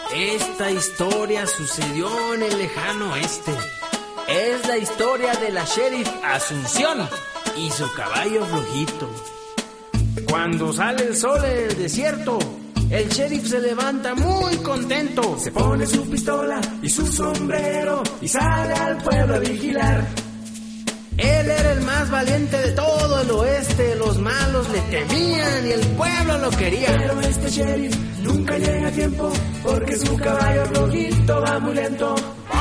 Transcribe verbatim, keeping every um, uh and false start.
Esta historia sucedió en el lejano oeste. Es la historia de la sheriff Asunción y su caballo flojito. Cuando sale el sol en el desierto, el sheriff se levanta muy contento. Se pone su pistola y su sombrero y sale al pueblo a vigilar. Él era el más valiente de todo el oeste. Los malos le temían y el pueblo lo quería. Pero este sheriff nunca llega a tiempo, porque su caballo flojito va muy lento.